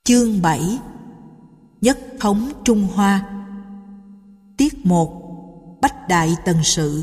Chương 7. Nhất thống Trung Hoa. Tiết 1. Bách đại tần sự.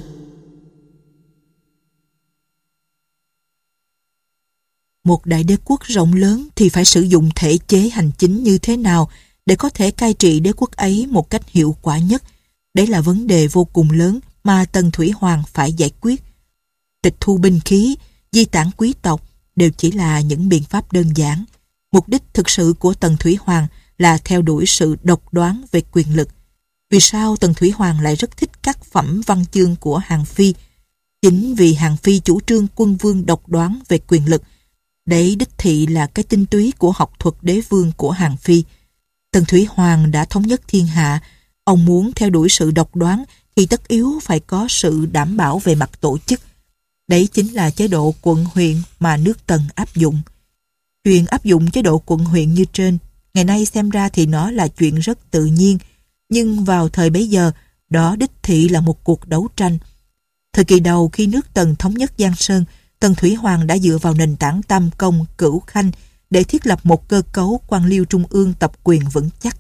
Một đại đế quốc rộng lớn thì phải sử dụng thể chế hành chính như thế nào để có thể cai trị đế quốc ấy một cách hiệu quả nhất? Đấy là vấn đề vô cùng lớn mà Tần Thủy Hoàng phải giải quyết. Tịch thu binh khí, di tản quý tộc đều chỉ là những biện pháp đơn giản. Mục đích thực sự của Tần Thủy Hoàng là theo đuổi sự độc đoán về quyền lực. Vì sao Tần Thủy Hoàng lại rất thích các phẩm văn chương của Hàn Phi? Chính vì Hàn Phi chủ trương quân vương độc đoán về quyền lực. Đấy đích thị là cái tinh túy của học thuật đế vương của Hàn Phi. Tần Thủy Hoàng đã thống nhất thiên hạ. Ông muốn theo đuổi sự độc đoán thì tất yếu phải có sự đảm bảo về mặt tổ chức. Đấy chính là chế độ quận huyện mà nước Tần áp dụng. Chuyện áp dụng chế độ quận huyện như trên, ngày nay xem ra thì nó là chuyện rất tự nhiên, nhưng vào thời bấy giờ, đó đích thị là một cuộc đấu tranh. Thời kỳ đầu khi nước Tần thống nhất Giang Sơn, Tần Thủy Hoàng đã dựa vào nền tảng tam công cửu khanh để thiết lập một cơ cấu quan liêu trung ương tập quyền vững chắc.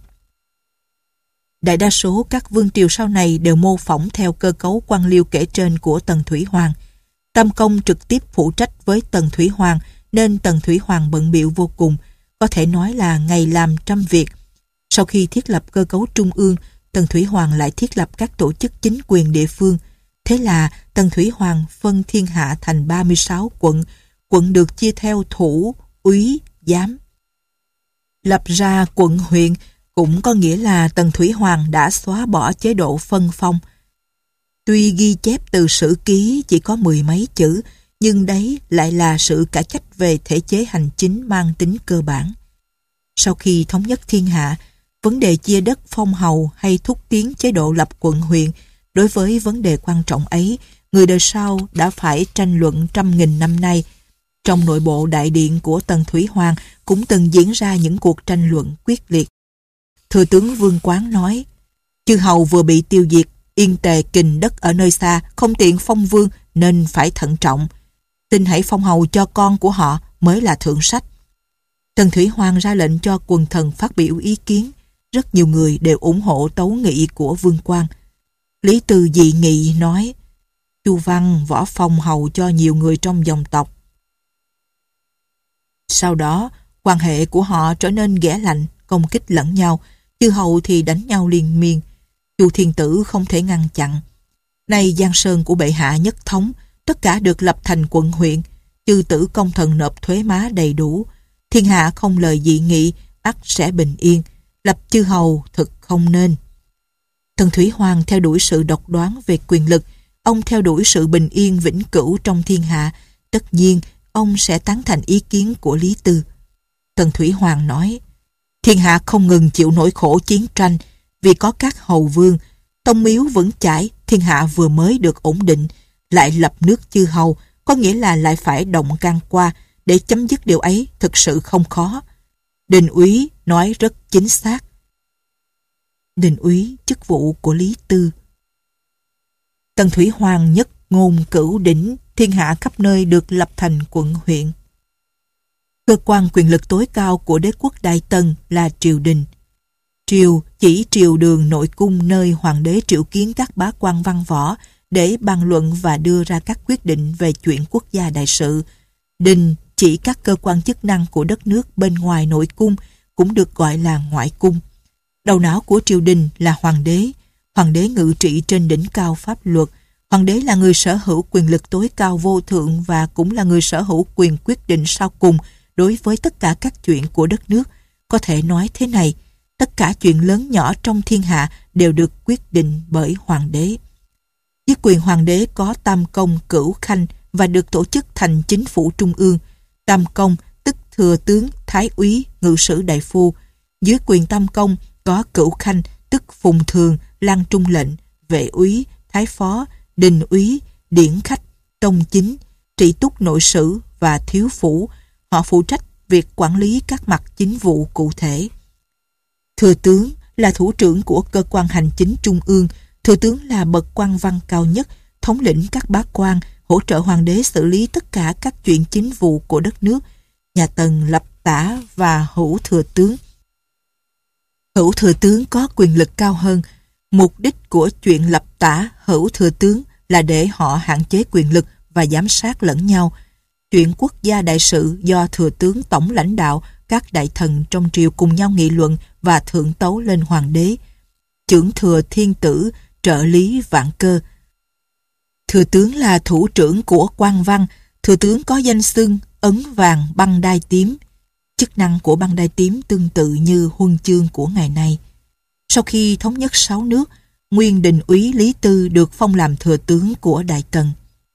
Đại đa số các vương triều sau này đều mô phỏng theo cơ cấu quan liêu kể trên của Tần Thủy Hoàng. Tam công trực tiếp phụ trách với Tần Thủy Hoàng, nên Tần Thủy Hoàng bận bịu vô cùng, có thể nói là ngày làm trăm việc. Sau khi thiết lập cơ cấu trung ương, Tần Thủy Hoàng lại thiết lập các tổ chức chính quyền địa phương. Thế là Tần Thủy Hoàng phân thiên hạ thành 36 quận, quận được chia theo thủ, úy, giám. Lập ra quận huyện cũng có nghĩa là Tần Thủy Hoàng đã xóa bỏ chế độ phân phong. Tuy ghi chép từ sử ký chỉ có mười mấy chữ, nhưng đấy lại là sự cải cách về thể chế hành chính mang tính cơ bản. Sau khi thống nhất thiên hạ, vấn đề chia đất phong hầu hay thúc tiến chế độ lập quận huyện, đối với vấn đề quan trọng ấy, người đời sau đã phải tranh luận trăm nghìn năm nay. Trong nội bộ đại điện của Tần Thủy Hoàng cũng từng diễn ra những cuộc tranh luận quyết liệt. Thừa tướng Vương Quán nói, chư hầu vừa bị tiêu diệt, Yên Tề kình đất ở nơi xa, không tiện phong vương nên phải thận trọng. Xin hãy phong hầu cho con của họ mới là thượng sách. Tần Thủy Hoàng ra lệnh cho quần thần phát biểu ý kiến. Rất nhiều người đều ủng hộ tấu nghị của Vương Quang. Lý Tư dị nghị nói, Chu Văn võ phong hầu cho nhiều người trong dòng tộc. Sau đó, quan hệ của họ trở nên ghẻ lạnh, công kích lẫn nhau, chư hầu thì đánh nhau liên miên. Chu Thiên Tử không thể ngăn chặn. Nay Giang Sơn của bệ hạ nhất thống, tất cả được lập thành quận huyện, chư tử công thần nộp thuế má đầy đủ, thiên hạ không lời dị nghị, ắt sẽ bình yên, lập chư hầu thực không nên. Tần Thủy Hoàng theo đuổi sự độc đoán về quyền lực, ông theo đuổi sự bình yên vĩnh cửu trong thiên hạ, tất nhiên ông sẽ tán thành ý kiến của Lý Tư. Tần Thủy Hoàng nói, thiên hạ không ngừng chịu nỗi khổ chiến tranh, vì có các hầu vương, tông miếu vững chãi, thiên hạ vừa mới được ổn định, lại lập nước chư hầu, có nghĩa là lại phải động can qua, để chấm dứt điều ấy thực sự không khó. Đình úy nói rất chính xác. Đình úy chức vụ của Lý Tư. Tần Thủy Hoàng nhất ngôn cửu đỉnh, thiên hạ khắp nơi được lập thành quận huyện. Cơ quan quyền lực tối cao của đế quốc Đại Tần là triều đình. Triều chỉ triều đường nội cung nơi hoàng đế triệu kiến các bá quan văn võ để bàn luận và đưa ra các quyết định về chuyện quốc gia đại sự. Đình chỉ các cơ quan chức năng của đất nước bên ngoài nội cung, cũng được gọi là ngoại cung. Đầu não của triều đình là hoàng đế. Hoàng đế ngự trị trên đỉnh cao pháp luật. Hoàng đế là người sở hữu quyền lực tối cao vô thượng và cũng là người sở hữu quyền quyết định sau cùng đối với tất cả các chuyện của đất nước. Có thể nói thế này, tất cả chuyện lớn nhỏ trong thiên hạ đều được quyết định bởi hoàng đế. Dưới quyền hoàng đế có tam công cửu khanh và được tổ chức thành chính phủ trung ương. Tam công tức thừa tướng, thái úy, ngự sử đại phu. Dưới quyền tam công có cửu khanh tức phùng thường, lang trung lệnh, vệ úy, thái phó, đình úy, điển khách, tông chính, trị túc nội sử và thiếu phủ. Họ phụ trách việc quản lý các mặt chính vụ cụ thể. Thừa tướng là thủ trưởng của cơ quan hành chính trung ương. Thừa tướng là bậc quan văn cao nhất, thống lĩnh các bá quan, hỗ trợ hoàng đế xử lý tất cả các chuyện chính vụ của đất nước. Nhà Tần lập tả và hữu thừa tướng, Hữu thừa tướng có quyền lực cao hơn. Mục đích của chuyện lập tả hữu thừa tướng là để họ hạn chế quyền lực và giám sát lẫn nhau. Chuyện quốc gia đại sự do thừa tướng tổng lãnh đạo, các đại thần trong triều cùng nhau nghị luận và thượng tấu lên hoàng đế. Chưởng thừa thiên tử, trợ lý vạn cơ. Thừa tướng là thủ trưởng của quan văn. Thừa tướng có danh xưng ấn vàng băng đai tím. Chức năng của băng đai tím tương tự như huân chương của ngày nay. Sau khi thống nhất 6 nước, nguyên đình úy Lý Tư được phong làm thừa tướng của Đại Tần.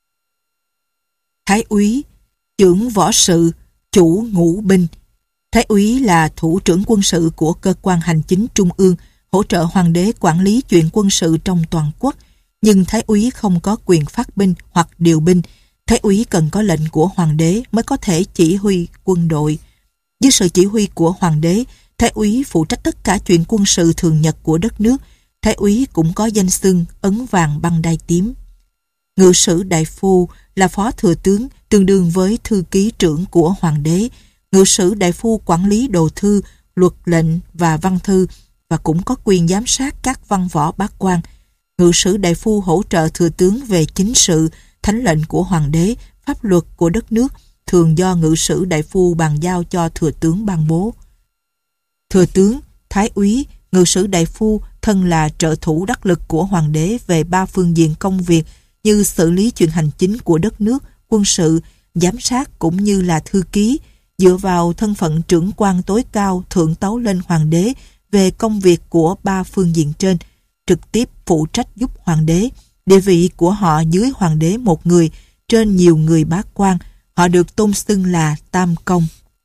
Thái úy, chưởng võ sự, chủ ngũ binh. Thái úy là thủ trưởng quân sự của cơ quan hành chính trung ương, hỗ trợ hoàng đế quản lý chuyện quân sự trong toàn quốc. Nhưng thái úy không có quyền phát binh hoặc điều binh. Thái úy cần có lệnh của hoàng đế mới có thể chỉ huy quân đội. Dưới sự chỉ huy của hoàng đế, thái úy phụ trách tất cả chuyện quân sự thường nhật của đất nước. Thái úy cũng có danh xưng ấn vàng băng đai tím. Ngự sử đại phu là phó thừa tướng, tương đương với thư ký trưởng của hoàng đế. Ngự sử đại phu quản lý đồ thư, luật lệnh và văn thư và cũng có quyền giám sát các văn võ bá quan. Ngự sử đại phu hỗ trợ thừa tướng về chính sự, thánh lệnh của hoàng đế, pháp luật của đất nước, thường do ngự sử đại phu bàn giao cho thừa tướng ban bố. Thừa tướng, thái úy, ngự sử đại phu thân là trợ thủ đắc lực của hoàng đế về 3 phương diện công việc như xử lý chuyện hành chính của đất nước, quân sự, giám sát cũng như là thư ký, dựa vào thân phận trưởng quan tối cao thượng tấu lên hoàng đế về công việc của 3 phương diện trên, trực tiếp phụ trách giúp hoàng đế. Địa vị của họ dưới hoàng đế một người, trên nhiều người bá quan, họ được tôn xưng là tam công.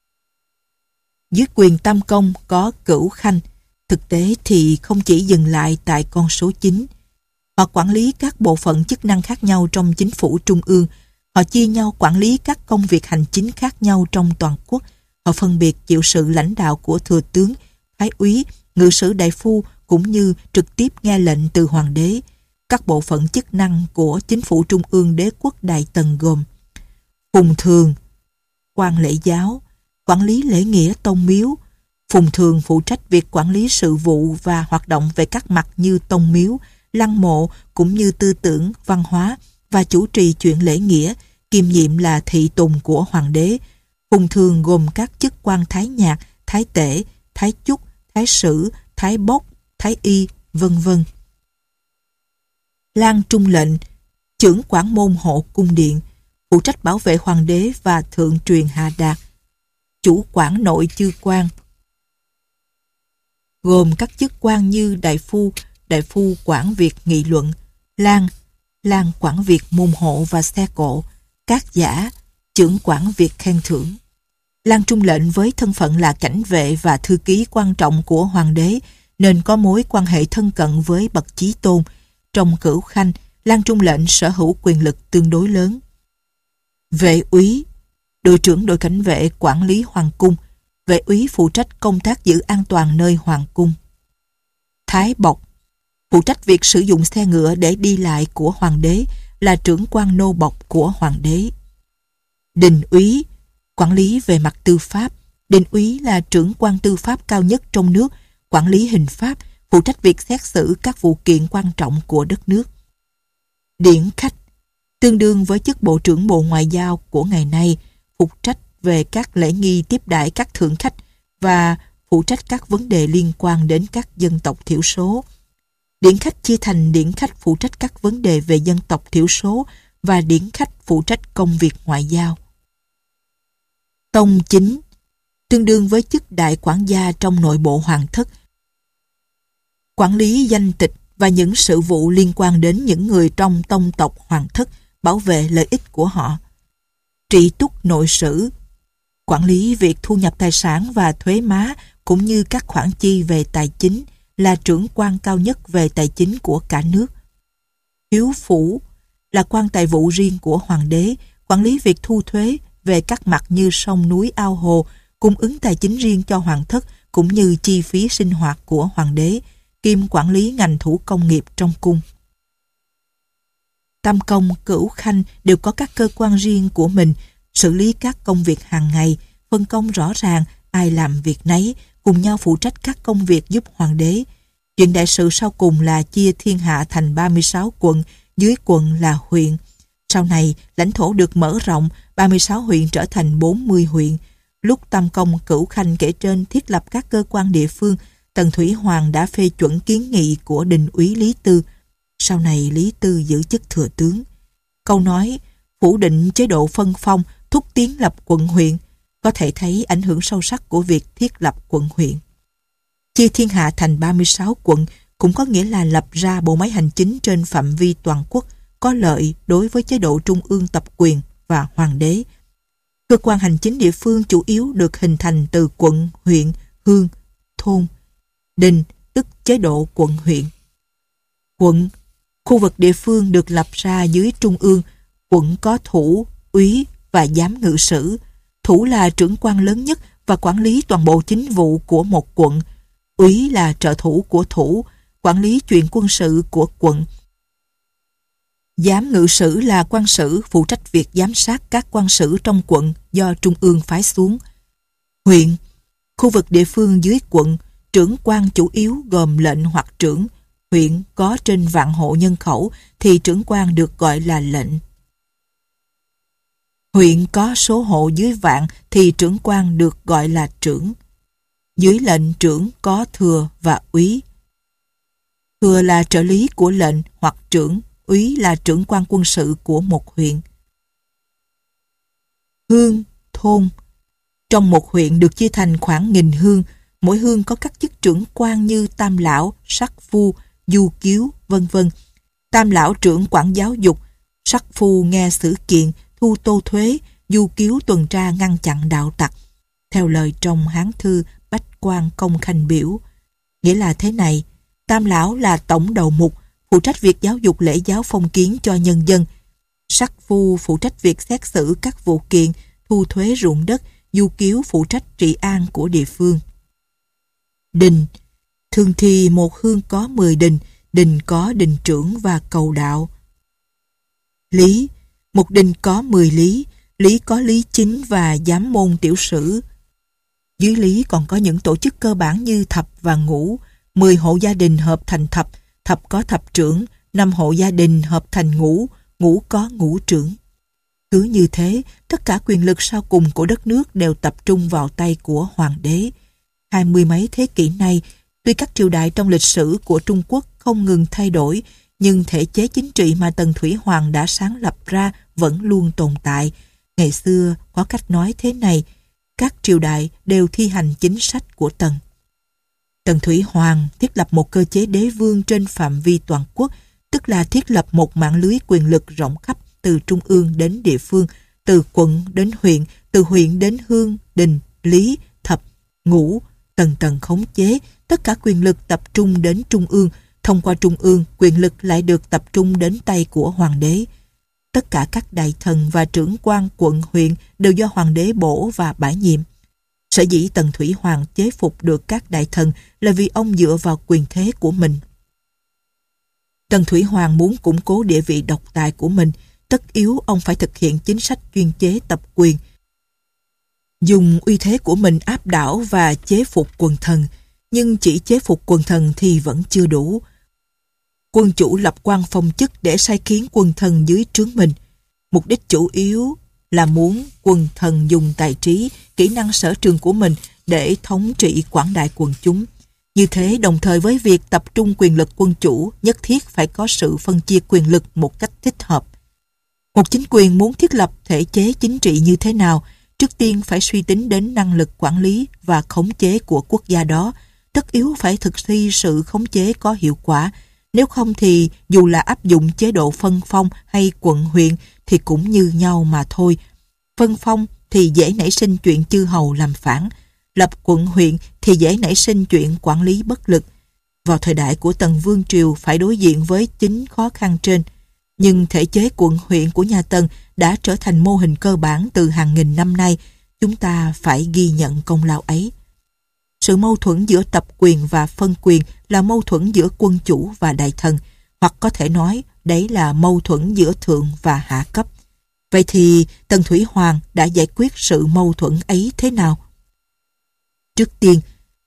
Dưới quyền tam công có cửu khanh, thực tế thì không chỉ dừng lại tại con số 9. Họ quản lý các bộ phận chức năng khác nhau trong chính phủ trung ương. Họ chia nhau quản lý các công việc hành chính khác nhau trong toàn quốc. Họ phân biệt chịu sự lãnh đạo của thừa tướng, thái úy, ngự sử đại phu cũng như trực tiếp nghe lệnh từ hoàng đế. Các bộ phận chức năng của chính phủ trung ương đế quốc Đại Tần gồm phùng thường, quan lễ giáo, quản lý lễ nghĩa tông miếu. Phùng thường phụ trách việc quản lý sự vụ và hoạt động về các mặt như tông miếu, lăng mộ cũng như tư tưởng, văn hóa và chủ trì chuyện lễ nghĩa, kiêm nhiệm là thị tùng của hoàng đế. Phùng thường gồm các chức quan thái nhạc, thái tể, thái chúc, thái sử, thái bốc, thái y, vân vân. Lang trung lệnh, chưởng quản môn hộ cung điện, phụ trách bảo vệ hoàng đế và thượng truyền hạ đạt. Chủ quản nội chư quan, gồm các chức quan như đại phu quản việc nghị luận, lang quản việc môn hộ và xe cộ, các giả, chưởng quản việc khen thưởng. Lang trung lệnh với thân phận là cảnh vệ và thư ký quan trọng của hoàng đế, nên có mối quan hệ thân cận với bậc chí tôn. Trong cửu khanh, lang trung lệnh sở hữu quyền lực tương đối lớn. Vệ úy, đội trưởng đội cảnh vệ quản lý hoàng cung. Vệ úy phụ trách công tác giữ an toàn nơi hoàng cung. Thái bộc, phụ trách việc sử dụng xe ngựa để đi lại của hoàng đế, là trưởng quan nô bộc của hoàng đế. Đình úy, quản lý về mặt tư pháp. Đình úy là trưởng quan tư pháp cao nhất trong nước, quản lý hình pháp, phụ trách việc xét xử các vụ kiện quan trọng của đất nước. Điển khách, tương đương với chức bộ trưởng bộ ngoại giao của ngày nay, phụ trách về các lễ nghi tiếp đãi các thượng khách và phụ trách các vấn đề liên quan đến các dân tộc thiểu số. Điển khách chia thành điển khách phụ trách các vấn đề về dân tộc thiểu số và điển khách phụ trách công việc ngoại giao. Tông chính, tương đương với chức đại quản gia trong nội bộ hoàng thất, quản lý danh tịch và những sự vụ liên quan đến những người trong tông tộc hoàng thất, bảo vệ lợi ích của họ. Trị túc nội sử, quản lý việc thu nhập tài sản và thuế má cũng như các khoản chi về tài chính, là trưởng quan cao nhất về tài chính của cả nước. Hiếu phủ là quan tài vụ riêng của hoàng đế, quản lý việc thu thuế về các mặt như sông núi ao hồ, cung ứng tài chính riêng cho hoàng thất cũng như chi phí sinh hoạt của hoàng đế, kiêm quản lý ngành thủ công nghiệp trong cung. Tam công, cửu khanh đều có các cơ quan riêng của mình, xử lý các công việc hàng ngày, phân công rõ ràng, ai làm việc nấy, cùng nhau phụ trách các công việc giúp hoàng đế. Chuyện đại sự sau cùng là chia thiên hạ thành 36 quận, dưới quận là huyện. Sau này, lãnh thổ được mở rộng, 36 huyện trở thành 40 huyện. Lúc Tam Công Cửu Khanh kể trên thiết lập các cơ quan địa phương, Tần Thủy Hoàng đã phê chuẩn kiến nghị của đình úy Lý Tư. Sau này Lý Tư giữ chức thừa tướng. Câu nói phủ định chế độ phân phong, thúc tiến lập quận huyện có thể thấy ảnh hưởng sâu sắc của việc thiết lập quận huyện. Chia thiên hạ thành 36 quận cũng có nghĩa là lập ra bộ máy hành chính trên phạm vi toàn quốc, có lợi đối với chế độ trung ương tập quyền và hoàng đế. Cơ quan hành chính địa phương chủ yếu được hình thành từ quận, huyện, hương, thôn. Đình tức chế độ quận huyện. Quận, khu vực địa phương được lập ra dưới trung ương. Quận có thủ, úy và giám ngự sử. Thủ là trưởng quan lớn nhất và quản lý toàn bộ chính vụ của một quận. Úy là trợ thủ của thủ, quản lý chuyện quân sự của quận. Giám ngự sử là quan sử phụ trách việc giám sát các quan sử trong quận do trung ương phái xuống. Huyện, khu vực địa phương dưới quận, trưởng quan chủ yếu gồm lệnh hoặc trưởng. Huyện có trên vạn hộ nhân khẩu thì trưởng quan được gọi là lệnh. Huyện có số hộ dưới vạn thì trưởng quan được gọi là trưởng. Dưới lệnh trưởng có thừa và úy. Thừa là trợ lý của lệnh hoặc trưởng, úy là trưởng quan quân sự của một huyện. Hương, thôn. Trong một huyện được chia thành khoảng 1000 hương, mỗi hương có các chức trưởng quan như tam lão, sắc phu, du kiếu, vân vân. Tam lão trưởng quản giáo dục, sắc phu nghe xử kiện, thu tô thuế, du kiếu tuần tra ngăn chặn đạo tặc. Theo lời trong Hán thư Bách Quan Công Khanh biểu, nghĩa là thế này: tam lão là tổng đầu mục, phụ trách việc giáo dục lễ giáo phong kiến cho nhân dân. Sắc phu phụ trách việc xét xử các vụ kiện, thu thuế ruộng đất, du kiếu phụ trách trị an của địa phương. Đình. Thường thì một hương có 10 đình, đình có đình trưởng và cầu đạo. Lý. Một đình có 10 lý, lý có lý chính và giám môn tiểu sử. Dưới lý còn có những tổ chức cơ bản như thập và ngũ. 10 hộ gia đình hợp thành thập, thập có thập trưởng, 5 hộ gia đình hợp thành ngũ, ngũ có ngũ trưởng. Cứ như thế, tất cả quyền lực sau cùng của đất nước đều tập trung vào tay của hoàng đế. 20 mấy thế kỷ nay, tuy các triều đại trong lịch sử của Trung Quốc không ngừng thay đổi, nhưng thể chế chính trị mà Tần Thủy Hoàng đã sáng lập ra vẫn luôn tồn tại. Ngày xưa có cách nói thế này: các triều đại đều thi hành chính sách của Tần. Tần Thủy Hoàng thiết lập một cơ chế đế vương trên phạm vi toàn quốc, tức là thiết lập một mạng lưới quyền lực rộng khắp từ trung ương đến địa phương, từ quận đến huyện, từ huyện đến hương, đình, lý, thập, ngũ, tầng tầng khống chế. Tất cả quyền lực tập trung đến trung ương, thông qua trung ương, quyền lực lại được tập trung đến tay của hoàng đế. Tất cả các đại thần và trưởng quan quận huyện đều do hoàng đế bổ và bãi nhiệm. Sở dĩ Tần Thủy Hoàng chế phục được các đại thần là vì ông dựa vào quyền thế của mình. Tần Thủy Hoàng muốn củng cố địa vị độc tài của mình, tất yếu ông phải thực hiện chính sách chuyên chế tập quyền, dùng uy thế của mình áp đảo và chế phục quần thần. Nhưng chỉ chế phục quần thần thì vẫn chưa đủ. Quân chủ lập quan phong chức để sai khiến quần thần dưới trướng mình. Mục đích chủ yếu là muốn quần thần dùng tài trí, kỹ năng sở trường của mình để thống trị quảng đại quần chúng. Như thế, đồng thời với việc tập trung quyền lực quân chủ, nhất thiết phải có sự phân chia quyền lực một cách thích hợp. Một chính quyền muốn thiết lập thể chế chính trị như thế nào, trước tiên phải suy tính đến năng lực quản lý và khống chế của quốc gia đó, tất yếu phải thực thi sự khống chế có hiệu quả. Nếu không thì dù là áp dụng chế độ phân phong hay quận huyện thì cũng như nhau mà thôi. Phân phong thì dễ nảy sinh chuyện chư hầu làm phản, lập quận huyện thì dễ nảy sinh chuyện quản lý bất lực. Vào thời đại của Tần Vương Triều phải đối diện với chính khó khăn trên, nhưng thể chế quận huyện của nhà Tần đã trở thành mô hình cơ bản từ hàng nghìn năm nay. Chúng ta phải ghi nhận công lao ấy. Sự mâu thuẫn giữa tập quyền và phân quyền là mâu thuẫn giữa quân chủ và đại thần, hoặc có thể nói đấy là mâu thuẫn giữa thượng và hạ cấp. Vậy thì Tần Thủy Hoàng đã giải quyết sự mâu thuẫn ấy thế nào? Trước tiên,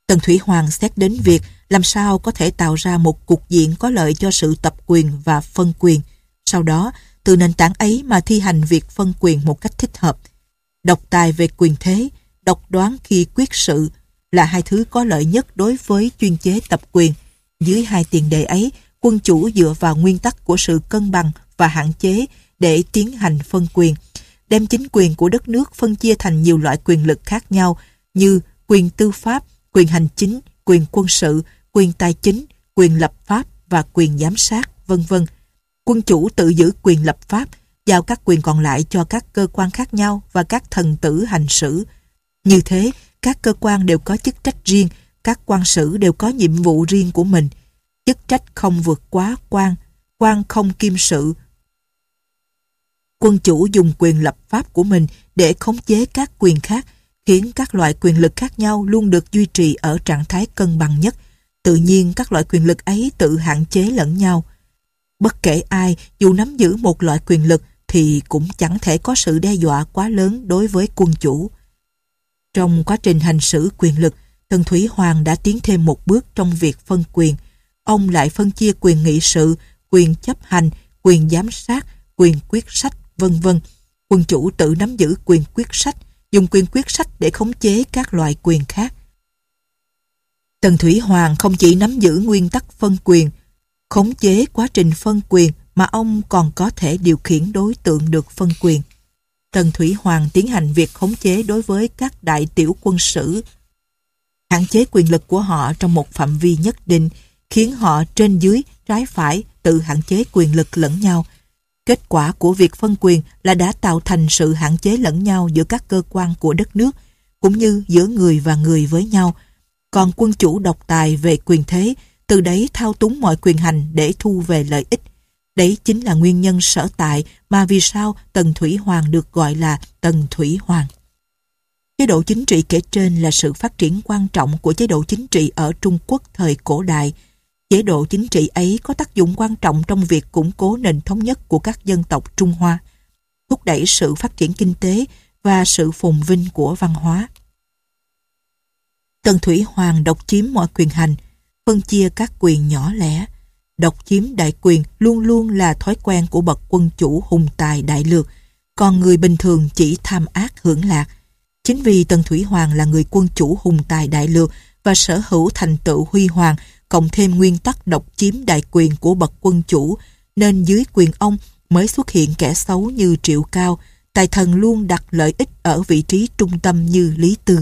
Tần Thủy Hoàng xét đến việc làm sao có thể tạo ra một cục diện có lợi cho sự tập quyền và phân quyền. Sau đó, từ nền tảng ấy mà thi hành việc phân quyền một cách thích hợp. Độc tài về quyền thế, độc đoán khi quyết sự là hai thứ có lợi nhất đối với chuyên chế tập quyền. Dưới hai tiền đề ấy, quân chủ dựa vào nguyên tắc của sự cân bằng và hạn chế để tiến hành phân quyền, đem chính quyền của đất nước phân chia thành nhiều loại quyền lực khác nhau như quyền tư pháp, quyền hành chính, quyền quân sự, quyền tài chính, quyền lập pháp và quyền giám sát, vân vân. Quân chủ tự giữ quyền lập pháp, giao các quyền còn lại cho các cơ quan khác nhau và các thần tử hành xử. Như thế, các cơ quan đều có chức trách riêng, các quan sử đều có nhiệm vụ riêng của mình. Chức trách không vượt quá quan, quan không kiêm sự. Quân chủ dùng quyền lập pháp của mình để khống chế các quyền khác, khiến các loại quyền lực khác nhau luôn được duy trì ở trạng thái cân bằng nhất. Tự nhiên các loại quyền lực ấy tự hạn chế lẫn nhau. Bất kể ai, dù nắm giữ một loại quyền lực thì cũng chẳng thể có sự đe dọa quá lớn đối với quân chủ. Trong quá trình hành xử quyền lực, Tần Thủy Hoàng đã tiến thêm một bước trong việc phân quyền. Ông lại phân chia quyền nghị sự, quyền chấp hành, quyền giám sát, quyền quyết sách, vân vân. Quân chủ tự nắm giữ quyền quyết sách, dùng quyền quyết sách để khống chế các loại quyền khác. Tần Thủy Hoàng không chỉ nắm giữ nguyên tắc phân quyền, khống chế quá trình phân quyền mà ông còn có thể điều khiển đối tượng được phân quyền. Tần Thủy Hoàng tiến hành việc khống chế đối với các đại tiểu quân sử, hạn chế quyền lực của họ trong một phạm vi nhất định, khiến họ trên dưới, trái phải tự hạn chế quyền lực lẫn nhau. Kết quả của việc phân quyền là đã tạo thành sự hạn chế lẫn nhau giữa các cơ quan của đất nước, cũng như giữa người và người với nhau. Còn quân chủ độc tài về quyền thế, từ đấy thao túng mọi quyền hành để thu về lợi ích. Đấy chính là nguyên nhân sở tại mà vì sao Tần Thủy Hoàng được gọi là Tần Thủy Hoàng. Chế độ chính trị kể trên là sự phát triển quan trọng của chế độ chính trị ở Trung Quốc thời cổ đại. Chế độ chính trị ấy có tác dụng quan trọng trong việc củng cố nền thống nhất của các dân tộc Trung Hoa, thúc đẩy sự phát triển kinh tế và sự phồn vinh của văn hóa. Tần Thủy Hoàng độc chiếm mọi quyền hành, phân chia các quyền nhỏ lẻ. Độc chiếm đại quyền luôn luôn là thói quen của bậc quân chủ hùng tài đại lược, còn người bình thường chỉ tham ác hưởng lạc. Chính vì Tần Thủy Hoàng là người quân chủ hùng tài đại lược và sở hữu thành tựu huy hoàng, cộng thêm nguyên tắc độc chiếm đại quyền của bậc quân chủ, nên dưới quyền ông mới xuất hiện kẻ xấu như Triệu Cao, tài thần luôn đặt lợi ích ở vị trí trung tâm như Lý Tư.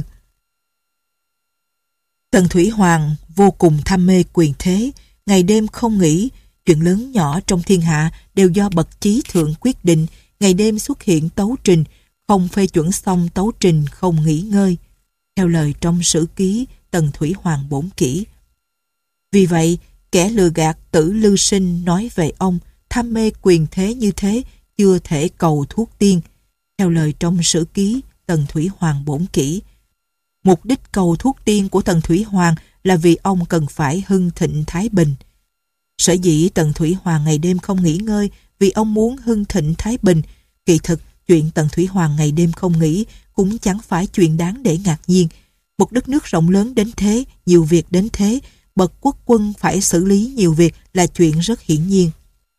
Tần Thủy Hoàng vô cùng tham mê quyền thế, ngày đêm không nghỉ, chuyện lớn nhỏ trong thiên hạ đều do bậc chí thượng quyết định, ngày đêm xuất hiện tấu trình, không phê chuẩn xong tấu trình không nghỉ ngơi. Theo lời trong sử ký Tần Thủy Hoàng Bổn Kỷ. Vì vậy, kẻ lừa gạt Tử Lư Sinh nói về ông tham mê quyền thế như thế chưa thể cầu thuốc tiên. Theo lời trong sử ký Tần Thủy Hoàng Bổn Kỷ. Mục đích cầu thuốc tiên của Tần Thủy Hoàng là vì ông cần phải hưng thịnh thái bình. Sở dĩ Tần Thủy Hoàng ngày đêm không nghỉ ngơi vì ông muốn hưng thịnh thái bình. Kỳ thực, chuyện Tần Thủy Hoàng ngày đêm không nghỉ cũng chẳng phải chuyện đáng để ngạc nhiên. Một đất nước rộng lớn đến thế, nhiều việc đến thế, bậc quốc quân phải xử lý nhiều việc là chuyện rất hiển nhiên.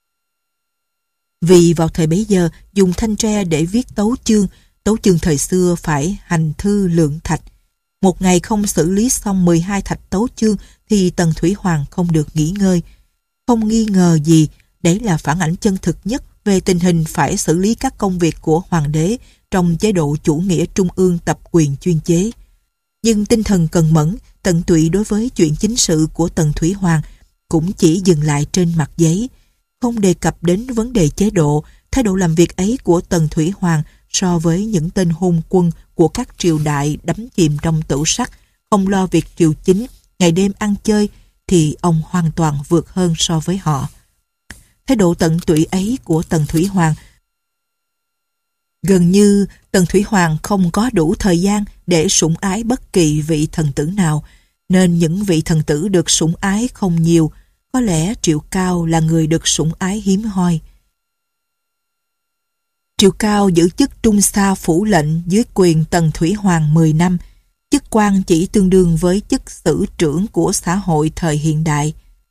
Vì vào thời bấy giờ dùng thanh tre để viết tấu chương thời xưa phải hành thư lượng thạch. Một ngày không xử lý xong 12 thạch tấu chương thì Tần Thủy Hoàng không được nghỉ ngơi. Không nghi ngờ gì, đấy là phản ảnh chân thực nhất về tình hình phải xử lý các công việc của hoàng đế trong chế độ chủ nghĩa trung ương tập quyền chuyên chế. Nhưng tinh thần cần mẫn, tận tụy đối với chuyện chính sự của Tần Thủy Hoàng cũng chỉ dừng lại trên mặt giấy, không đề cập đến vấn đề chế độ. Thái độ làm việc ấy của Tần Thủy Hoàng so với những tên hôn quân của các triều đại đắm chìm trong tửu sắc, không lo việc triều chính, ngày đêm ăn chơi, thì ông hoàn toàn vượt hơn so với họ. Thái độ tận tụy ấy của Tần Thủy Hoàng gần như Tần Thủy Hoàng không có đủ thời gian để sủng ái bất kỳ vị thần tử nào, nên những vị thần tử được sủng ái không nhiều. Có lẽ Triệu Cao là người được sủng ái hiếm hoi. Triệu Cao giữ chức Trung Sa Phủ lệnh dưới quyền Tần Thủy Hoàng 10 năm. Chức quan chỉ tương đương với chức sử trưởng của xã hội thời hiện đại.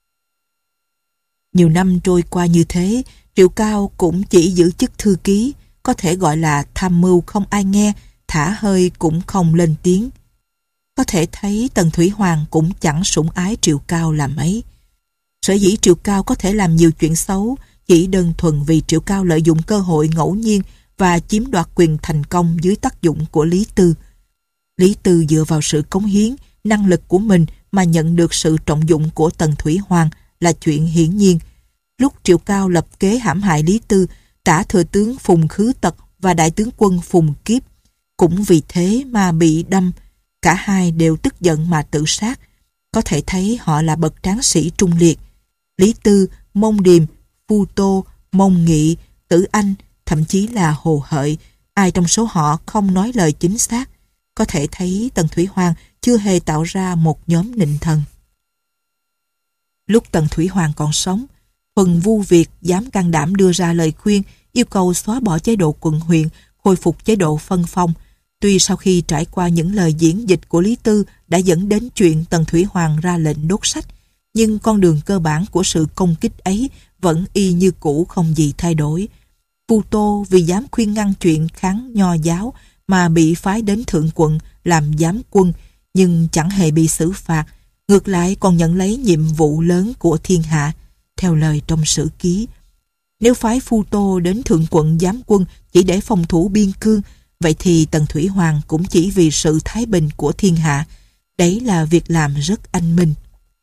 Nhiều năm trôi qua như thế, Triệu Cao cũng chỉ giữ chức thư ký, có thể gọi là tham mưu không ai nghe, thả hơi cũng không lên tiếng. Có thể thấy Tần Thủy Hoàng cũng chẳng sủng ái Triệu Cao làm mấy. Sở dĩ Triệu Cao có thể làm nhiều chuyện xấu chỉ đơn thuần vì Triệu Cao lợi dụng cơ hội ngẫu nhiên và chiếm đoạt quyền thành công dưới tác dụng của Lý Tư. Lý Tư dựa vào sự cống hiến, năng lực của mình mà nhận được sự trọng dụng của Tần Thủy Hoàng là chuyện hiển nhiên. Lúc Triệu Cao lập kế hãm hại Lý Tư, tả thừa tướng Phùng Khứ Tật và đại tướng quân Phùng Kiếp cũng vì thế mà bị đâm. Cả hai đều tức giận mà tự sát. Có thể thấy họ là bậc tráng sĩ trung liệt. Lý Tư, Mông Điềm, Phu Tô, Mông Nghị, Tử Anh, thậm chí là Hồ Hợi, ai trong số họ không nói lời chính xác. Có thể thấy Tần Thủy Hoàng chưa hề tạo ra một nhóm nịnh thần. Lúc Tần Thủy Hoàng còn sống, Thuần Vu Việt dám can đảm đưa ra lời khuyên yêu cầu xóa bỏ chế độ quận huyện, khôi phục chế độ phân phong. Tuy sau khi trải qua những lời diễn dịch của Lý Tư đã dẫn đến chuyện Tần Thủy Hoàng ra lệnh đốt sách, nhưng con đường cơ bản của sự công kích ấy vẫn y như cũ, không gì thay đổi. Phu Tô vì dám khuyên ngăn chuyện kháng nho giáo mà bị phái đến thượng quận làm giám quân, nhưng chẳng hề bị xử phạt, ngược lại còn nhận lấy nhiệm vụ lớn của thiên hạ, theo lời trong sử ký. Nếu phái Phu Tô đến thượng quận giám quân chỉ để phòng thủ biên cương, vậy thì Tần Thủy Hoàng cũng chỉ vì sự thái bình của thiên hạ. Đấy là việc làm rất anh minh.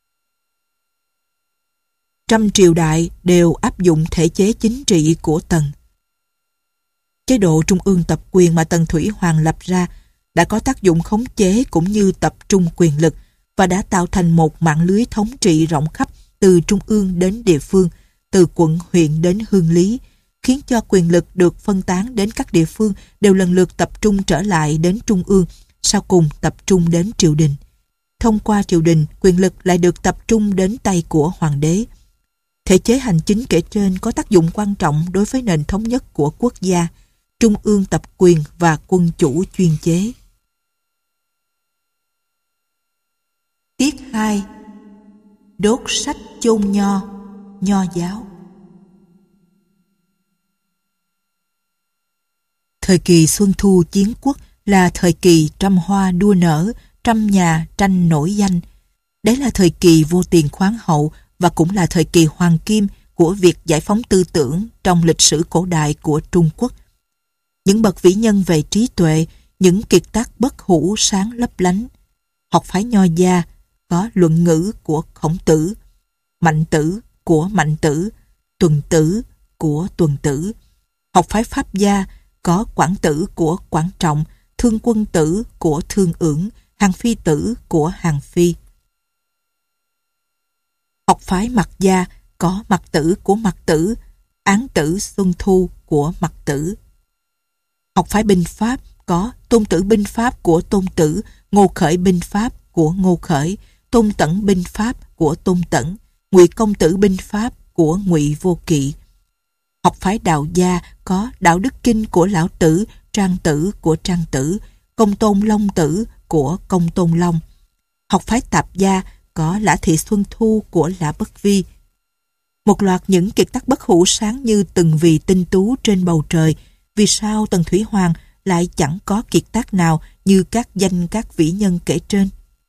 Trăm triều đại đều áp dụng thể chế chính trị của Tần. Chế độ trung ương tập quyền mà Tần Thủy Hoàng lập ra đã có tác dụng khống chế cũng như tập trung quyền lực và đã tạo thành một mạng lưới thống trị rộng khắp từ trung ương đến địa phương, từ quận huyện đến hương lý, khiến cho quyền lực được phân tán đến các địa phương đều lần lượt tập trung trở lại đến trung ương, sau cùng tập trung đến triều đình. Thông qua triều đình, quyền lực lại được tập trung đến tay của hoàng đế. Thể chế hành chính kể trên có tác dụng quan trọng đối với nền thống nhất của quốc gia, trung ương tập quyền và quân chủ chuyên chế. Tiết 2. Đốt sách chôn nho, nho giáo. Thời kỳ Xuân Thu Chiến Quốc là thời kỳ trăm hoa đua nở, trăm nhà tranh nổi danh. Đấy là thời kỳ vô tiền khoáng hậu và cũng là thời kỳ hoàng kim của việc giải phóng tư tưởng trong lịch sử cổ đại của Trung Quốc. Những bậc vĩ nhân về trí tuệ, những kiệt tác bất hủ sáng lấp lánh. Học phái Nho gia có Luận Ngữ của Khổng Tử, Mạnh Tử của Mạnh Tử, Tuần Tử của Tuần Tử. Học phái Pháp gia có Quảng Tử của Quảng Trọng, Thương Quân Tử của Thương Ưỡng, Hàng Phi Tử của Hàng Phi. Học phái Mặc gia có Mặc Tử của Mặc Tử, Án Tử Xuân Thu của Mặc Tử. Học phái binh pháp có Tôn Tử binh pháp của Tôn Tử, Ngô Khởi binh pháp của Ngô Khởi, Tôn Tẩn binh pháp của Tôn Tẩn, Ngụy Công Tử binh pháp của Ngụy Vô Kỵ. Học phái Đạo gia có Đạo Đức Kinh của Lão Tử, Trang Tử của Trang Tử, Công Tôn Long Tử của Công Tôn Long. Học phái Tạp gia có Lã Thị Xuân Thu của Lã Bất Vi. Một loạt những kiệt tác bất hủ sáng như từng vì tinh tú trên bầu trời. Vì sao Tần Thủy Hoàng lại chẳng có kiệt tác nào như các danh các vĩ nhân kể trên?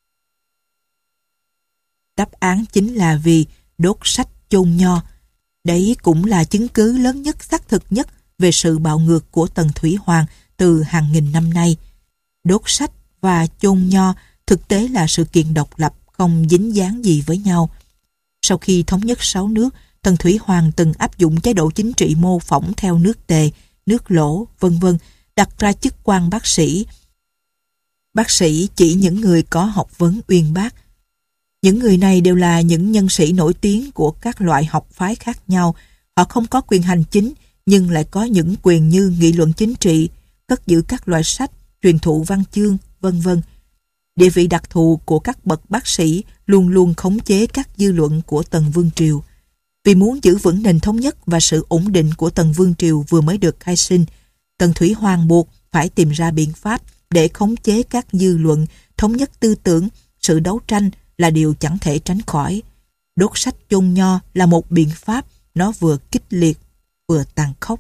Đáp án chính là vì đốt sách chôn nho. Đấy cũng là chứng cứ lớn nhất, xác thực nhất về sự bạo ngược của Tần Thủy Hoàng từ hàng nghìn năm nay. Đốt sách và chôn nho thực tế là sự kiện độc lập, không dính dáng gì với nhau. Sau khi thống nhất 6 nước, Tần Thủy Hoàng từng áp dụng chế độ chính trị mô phỏng theo nước Tề, nước Lỗ, vân vân, đặt ra chức quan bác sĩ. Bác sĩ chỉ những người có học vấn uyên bác. Những người này đều là những nhân sĩ nổi tiếng của các loại học phái khác nhau. Họ không có quyền hành chính, nhưng lại có những quyền như nghị luận chính trị, cất giữ các loại sách, truyền thụ văn chương, vân vân. Địa vị đặc thù của các bậc bác sĩ luôn luôn khống chế các dư luận của Tần Vương Triều. Vì muốn giữ vững nền thống nhất và sự ổn định của Tần Vương Triều vừa mới được khai sinh, Tần Thủy Hoàng buộc phải tìm ra biện pháp để khống chế các dư luận, thống nhất tư tưởng, sự đấu tranh là điều chẳng thể tránh khỏi. Đốt sách chôn nho là một biện pháp, nó vừa kích liệt, vừa tàn khốc.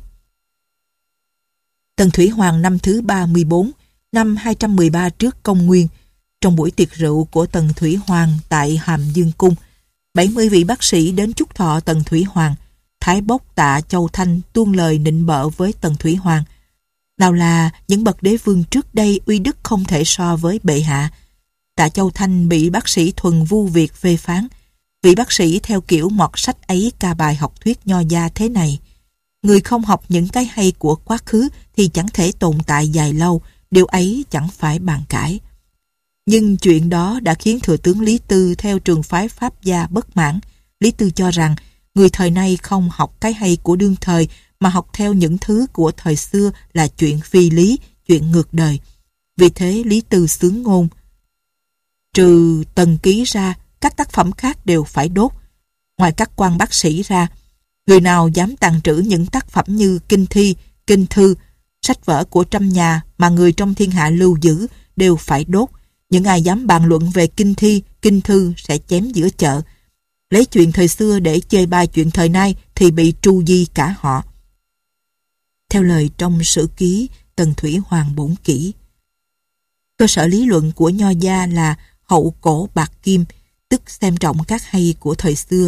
Tần Thủy Hoàng năm thứ 34, năm 213 trước công nguyên, trong buổi tiệc rượu của Tần Thủy Hoàng tại Hàm Dương Cung, 70 vị bác sĩ đến chúc thọ Tần Thủy Hoàng. Thái Bốc Tạ Châu Thanh tuôn lời nịnh bợ với Tần Thủy Hoàng. Nào là những bậc đế vương trước đây uy đức không thể so với bệ hạ. Tạ Châu Thanh bị bác sĩ Thuần Vu Việt phê phán. Vị bác sĩ theo kiểu mọt sách ấy ca bài học thuyết nho gia thế này: người không học những cái hay của quá khứ thì chẳng thể tồn tại dài lâu, điều ấy chẳng phải bàn cãi. Nhưng chuyện đó đã khiến thừa tướng Lý Tư theo trường phái Pháp gia bất mãn. Lý Tư cho rằng người thời nay không học cái hay của đương thời mà học theo những thứ của thời xưa là chuyện phi lý, chuyện ngược đời. Vì thế Lý Tư xướng ngôn: trừ Tần Ký ra, các tác phẩm khác đều phải đốt. Ngoài các quan bác sĩ ra, người nào dám tàng trữ những tác phẩm như kinh thi, kinh thư, sách vở của trăm nhà mà người trong thiên hạ lưu giữ đều phải đốt. Những ai dám bàn luận về kinh thi, kinh thư sẽ chém giữa chợ. Lấy chuyện thời xưa để chơi bài chuyện thời nay thì bị tru di cả họ. Theo lời trong sử ký Tần Thủy Hoàng Bổn Kỷ, cơ sở lý luận của nho gia là hậu cổ bạc kim, tức xem trọng các hay của thời xưa.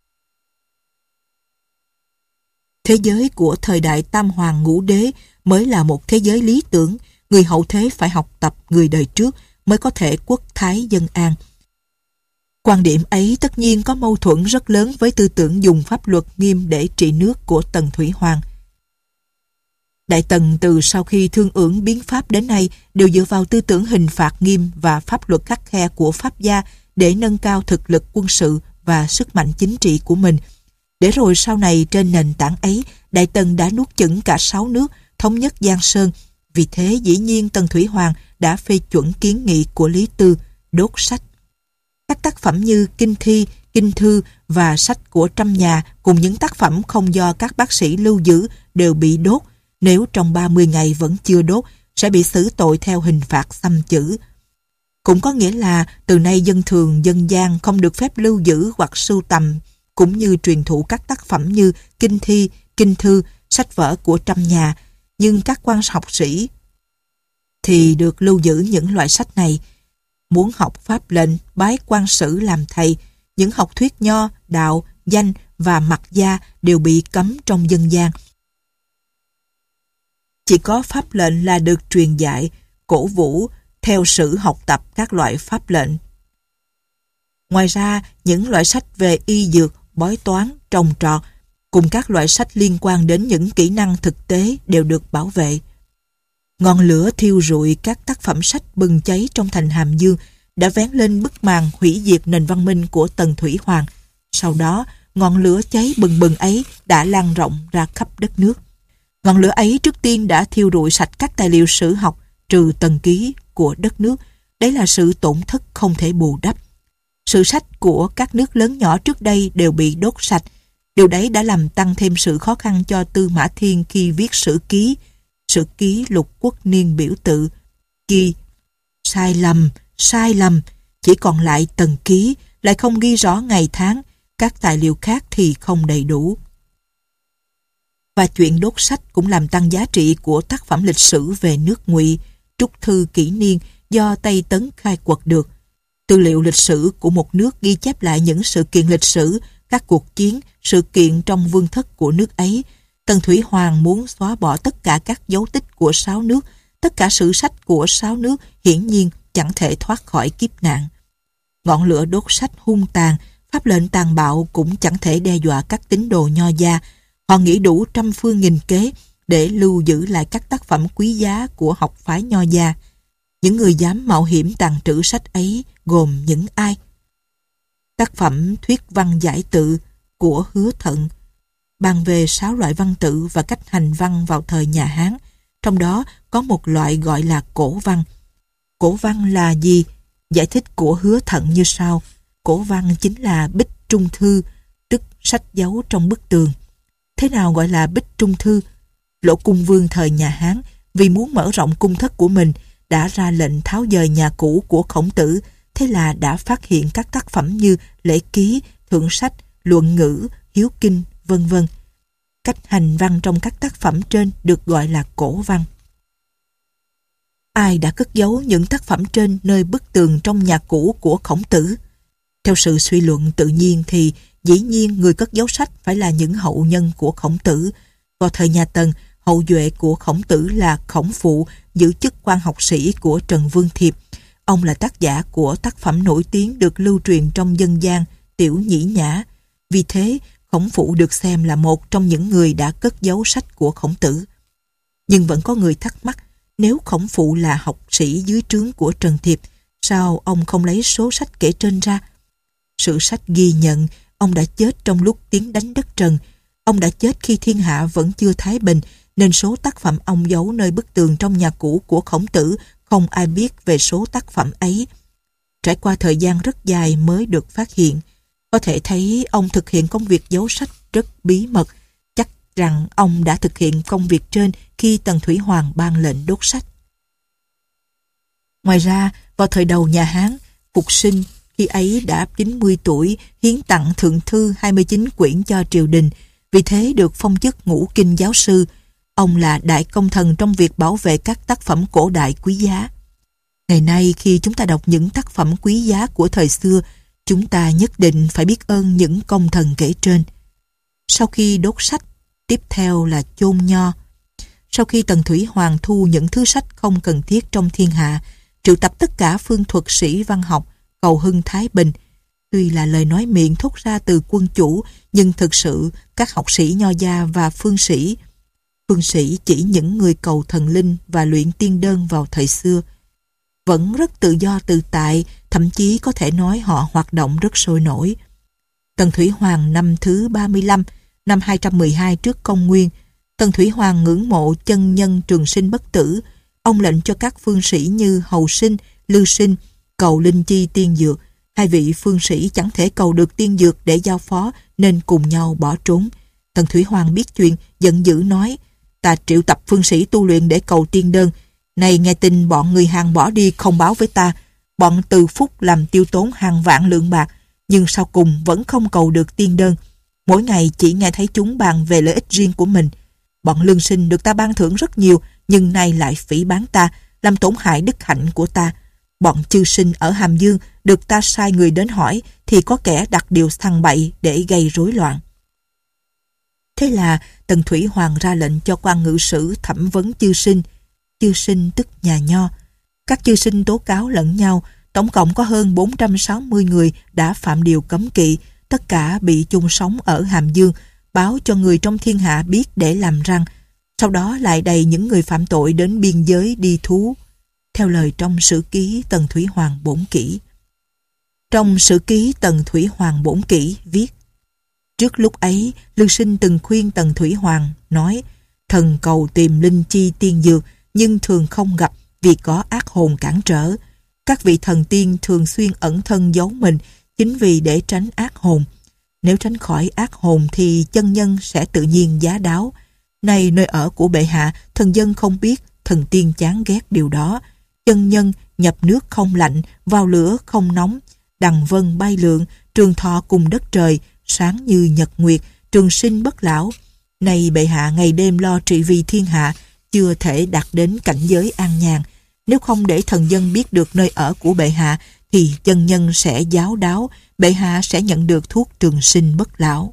Thế giới của thời đại Tam Hoàng Ngũ Đế mới là một thế giới lý tưởng. Người hậu thế phải học tập người đời trước mới có thể quốc thái dân an. Quan điểm ấy tất nhiên có mâu thuẫn rất lớn với tư tưởng dùng pháp luật nghiêm để trị nước của Tần Thủy Hoàng. Đại Tần từ sau khi Thương Ưởng biến pháp đến nay đều dựa vào tư tưởng hình phạt nghiêm và pháp luật khắt khe của Pháp gia để nâng cao thực lực quân sự và sức mạnh chính trị của mình. Để rồi sau này trên nền tảng ấy, Đại Tần đã nuốt chửng cả 6 nước, thống nhất Giang Sơn. Vì thế dĩ nhiên Tần Thủy Hoàng đã phê chuẩn kiến nghị của Lý Tư, đốt sách. Các tác phẩm như kinh thi, kinh thư và sách của trăm nhà cùng những tác phẩm không do các bác sĩ lưu giữ đều bị đốt. Nếu trong 30 ngày vẫn chưa đốt, sẽ bị xử tội theo hình phạt xăm chữ. Cũng có nghĩa là từ nay dân thường, dân gian không được phép lưu giữ hoặc sưu tầm, cũng như truyền thụ các tác phẩm như kinh thi, kinh thư, sách vở của trăm nhà. Nhưng các quan học sĩ thì được lưu giữ những loại sách này. Muốn học pháp lệnh, bái quan sử làm thầy, những học thuyết nho, đạo, danh và mặc gia đều bị cấm trong dân gian. Chỉ có pháp lệnh là được truyền dạy, cổ vũ, theo sử học tập các loại pháp lệnh. Ngoài ra, những loại sách về y dược, bói toán, trồng trọt, cùng các loại sách liên quan đến những kỹ năng thực tế đều được bảo vệ. Ngọn lửa thiêu rụi các tác phẩm sách bừng cháy trong thành Hàm Dương đã vén lên bức màn hủy diệt nền văn minh của Tần Thủy Hoàng. Sau đó, ngọn lửa cháy bừng bừng ấy đã lan rộng ra khắp đất nước. Ngọn lửa ấy trước tiên đã thiêu rụi sạch các tài liệu sử học trừ Tần Ký của đất nước. Đấy là sự tổn thất không thể bù đắp. Sử sách của các nước lớn nhỏ trước đây đều bị đốt sạch. Điều đấy đã làm tăng thêm sự khó khăn cho Tư Mã Thiên khi viết sử ký Lục Quốc Niên biểu tự. Ghi sai lầm, chỉ còn lại Tần Ký, lại không ghi rõ ngày tháng, các tài liệu khác thì không đầy đủ. Và chuyện đốt sách cũng làm tăng giá trị của tác phẩm lịch sử về nước Ngụy, Trúc Thư Kỷ Niên do Tây Tấn khai quật được. Tư liệu lịch sử của một nước ghi chép lại những sự kiện lịch sử, các cuộc chiến, sự kiện trong vương thất của nước ấy. Tần Thủy Hoàng muốn xóa bỏ tất cả các dấu tích của 6 nước, tất cả sử sách của 6 nước hiển nhiên chẳng thể thoát khỏi kiếp nạn. Ngọn lửa đốt sách hung tàn, pháp lệnh tàn bạo cũng chẳng thể đe dọa các tín đồ nho gia. Họ nghĩ đủ trăm phương nghìn kế để lưu giữ lại các tác phẩm quý giá của học phái nho gia. Những người dám mạo hiểm tàng trữ sách ấy gồm những ai? Tác phẩm Thuyết văn giải tự của Hứa Thận bàn về 6 loại văn tự và cách hành văn vào thời nhà Hán. Trong đó có một loại gọi là cổ văn. Cổ văn là gì? Giải thích của Hứa Thận như sau. Cổ văn chính là bích trung thư, tức sách giấu trong bức tường. Thế nào gọi là bích trung thư? Lỗ Cung Vương thời nhà Hán vì muốn mở rộng cung thất của mình đã ra lệnh tháo dời nhà cũ của Khổng Tử, thế là đã phát hiện các tác phẩm như Lễ Ký, Thượng Sách, Luận Ngữ, Hiếu Kinh, vân vân. Cách hành văn trong các tác phẩm trên được gọi là cổ văn. Ai đã cất giấu những tác phẩm trên nơi bức tường trong nhà cũ của Khổng Tử? Theo sự suy luận tự nhiên thì dĩ nhiên người cất giấu sách phải là những hậu nhân của Khổng Tử. Vào thời nhà Tần, hậu duệ của Khổng Tử là Khổng Phụ, giữ chức quan học sĩ của Trần Vương Thiệp. Ông là tác giả của tác phẩm nổi tiếng được lưu truyền trong dân gian Tiểu Nhĩ Nhã. Vì thế, Khổng Phụ được xem là một trong những người đã cất giấu sách của Khổng Tử. Nhưng vẫn có người thắc mắc, nếu Khổng Phụ là học sĩ dưới trướng của Trần Thiệp, sao ông không lấy số sách kể trên ra? Sử sách ghi nhận, ông đã chết trong lúc tiến đánh đất Trần. Ông đã chết khi thiên hạ vẫn chưa thái bình, nên số tác phẩm ông giấu nơi bức tường trong nhà cũ của Khổng Tử không ai biết về số tác phẩm ấy. Trải qua thời gian rất dài mới được phát hiện. Có thể thấy ông thực hiện công việc giấu sách rất bí mật. Chắc rằng ông đã thực hiện công việc trên khi Tần Thủy Hoàng ban lệnh đốt sách. Ngoài ra, vào thời đầu nhà Hán, Phục Sinh khi ấy đã 90 tuổi hiến tặng thượng thư 29 quyển cho triều đình, vì thế được phong chức ngũ kinh giáo sư. Ông là đại công thần trong việc bảo vệ các tác phẩm cổ đại quý giá. Ngày nay khi chúng ta đọc những tác phẩm quý giá của thời xưa, chúng ta nhất định phải biết ơn những công thần kể trên. Sau khi đốt sách, tiếp theo là chôn nho. Sau khi Tần Thủy Hoàng thu những thứ sách không cần thiết trong thiên hạ, triệu tập tất cả phương thuật sĩ văn học, cầu hưng thái bình. Tuy là lời nói miệng thốt ra từ quân chủ, nhưng thực sự các học sĩ nho gia và phương sĩ chỉ những người cầu thần linh và luyện tiên đơn vào thời xưa, vẫn rất tự do tự tại, thậm chí có thể nói họ hoạt động rất sôi nổi. Tần Thủy Hoàng năm thứ 35, năm 212 trước công nguyên, Tần Thủy Hoàng ngưỡng mộ chân nhân trường sinh bất tử. Ông lệnh cho các phương sĩ như Hầu Sinh, Lư Sinh cầu linh chi tiên dược. Hai vị phương sĩ chẳng thể cầu được tiên dược để giao phó nên cùng nhau bỏ trốn. Tần Thủy Hoàng biết chuyện, giận dữ nói: ta triệu tập phương sĩ tu luyện để cầu tiên đơn. Này nghe tin bọn người Hàn bỏ đi không báo với ta. Bọn Từ Phúc làm tiêu tốn hàng vạn lượng bạc, nhưng sau cùng vẫn không cầu được tiên đơn. Mỗi ngày chỉ nghe thấy chúng bàn về lợi ích riêng của mình. Bọn Lương Sinh được ta ban thưởng rất nhiều, nhưng nay lại phỉ báng ta, làm tổn hại đức hạnh của ta. Bọn Chư Sinh ở Hàm Dương được ta sai người đến hỏi, thì có kẻ đặt điều thằng bậy để gây rối loạn. Thế là Tần Thủy Hoàng ra lệnh cho quan ngự sử thẩm vấn Chư Sinh. Chư Sinh tức nhà Nho. Các chư sinh tố cáo lẫn nhau, tổng cộng có hơn 460 người đã phạm điều cấm kỵ, tất cả bị chung sống ở Hàm Dương, báo cho người trong thiên hạ biết để làm răn. Sau đó lại đầy những người phạm tội đến biên giới đi thú. Theo lời trong sử ký Tần Thủy Hoàng Bổn Kỷ. Trong sử ký Tần Thủy Hoàng Bổn Kỷ viết: trước lúc ấy, Lư Sinh từng khuyên Tần Thủy Hoàng, nói: thần cầu tìm linh chi tiên dược, nhưng thường không gặp vì có ác hồn cản trở. Các vị thần tiên thường xuyên ẩn thân giấu mình, chính vì để tránh ác hồn. Nếu tránh khỏi ác hồn thì chân nhân sẽ tự nhiên giá đáo. Nay nơi ở của bệ hạ, thần dân không biết, thần tiên chán ghét điều đó. Chân nhân nhập nước không lạnh, vào lửa không nóng, đằng vân bay lượn, trường thọ cùng đất trời, sáng như nhật nguyệt, trường sinh bất lão. Nay bệ hạ ngày đêm lo trị vì thiên hạ, chưa thể đạt đến cảnh giới an nhàn. Nếu không để thần dân biết được nơi ở của bệ hạ, thì chân nhân sẽ giáo đáo, bệ hạ sẽ nhận được thuốc trường sinh bất lão.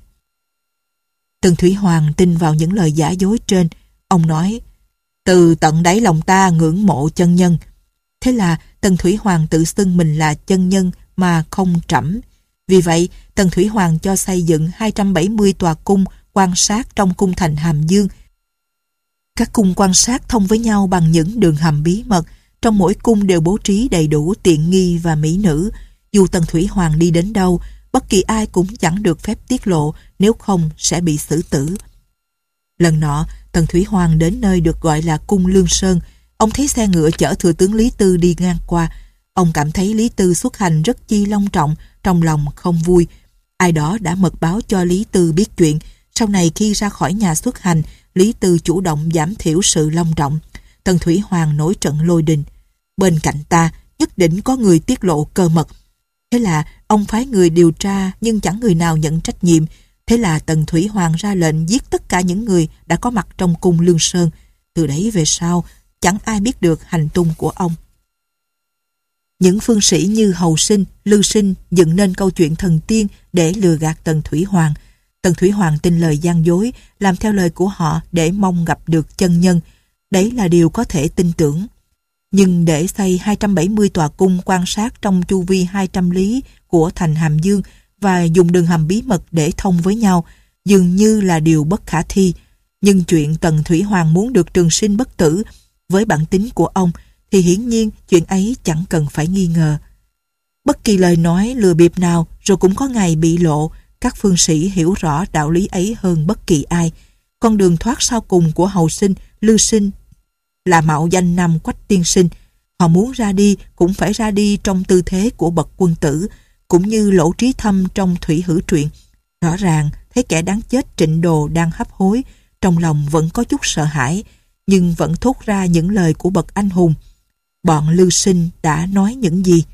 Tần Thủy Hoàng tin vào những lời giả dối trên. Ông nói: từ tận đáy lòng ta ngưỡng mộ chân nhân. Thế là Tần Thủy Hoàng tự xưng mình là chân nhân mà không trẫm. Vì vậy, Tần Thủy Hoàng cho xây dựng 270 tòa cung quan sát trong cung thành Hàm Dương. Các cung quan sát thông với nhau bằng những đường hầm bí mật. Trong mỗi cung đều bố trí đầy đủ tiện nghi và mỹ nữ. Dù Tần Thủy Hoàng đi đến đâu, bất kỳ ai cũng chẳng được phép tiết lộ, nếu không sẽ bị xử tử. Lần nọ, Tần Thủy Hoàng đến nơi được gọi là cung Lương Sơn. Ông thấy xe ngựa chở thừa tướng Lý Tư đi ngang qua. Ông cảm thấy Lý Tư xuất hành rất chi long trọng, trong lòng không vui. Ai đó đã mật báo cho Lý Tư biết chuyện. Sau này khi ra khỏi nhà xuất hành, Lý Tư chủ động giảm thiểu sự long trọng. Tần Thủy Hoàng nổi trận lôi đình. Bên cạnh ta nhất định có người tiết lộ cơ mật. Thế là ông phái người điều tra nhưng chẳng người nào nhận trách nhiệm. Thế là Tần Thủy Hoàng ra lệnh giết tất cả những người đã có mặt trong cung Lương Sơn. Từ đấy về sau, chẳng ai biết được hành tung của ông. Những phương sĩ như Hầu Sinh, Lưu Sinh dựng nên câu chuyện thần tiên để lừa gạt Tần Thủy Hoàng. Tần Thủy Hoàng tin lời gian dối, làm theo lời của họ để mong gặp được chân nhân. Đấy là điều có thể tin tưởng. Nhưng để xây 270 tòa cung quan sát trong chu vi 200 lý của thành Hàm Dương và dùng đường hầm bí mật để thông với nhau, dường như là điều bất khả thi. Nhưng chuyện Tần Thủy Hoàng muốn được trường sinh bất tử, với bản tính của ông, thì hiển nhiên chuyện ấy chẳng cần phải nghi ngờ. Bất kỳ lời nói lừa bịp nào rồi cũng có ngày bị lộ. Các phương sĩ hiểu rõ đạo lý ấy hơn bất kỳ ai. Con đường thoát sau cùng của Hầu Sinh, Lưu Sinh là mạo danh Nam Quách tiên sinh. Họ muốn ra đi cũng phải ra đi trong tư thế của bậc quân tử, cũng như Lỗ Trí Thâm trong Thủy Hử Truyện. Rõ ràng thấy kẻ đáng chết Trịnh Đồ đang hấp hối, trong lòng vẫn có chút sợ hãi, nhưng vẫn thốt ra những lời của bậc anh hùng. Bọn Lưu Sinh đã nói những gì?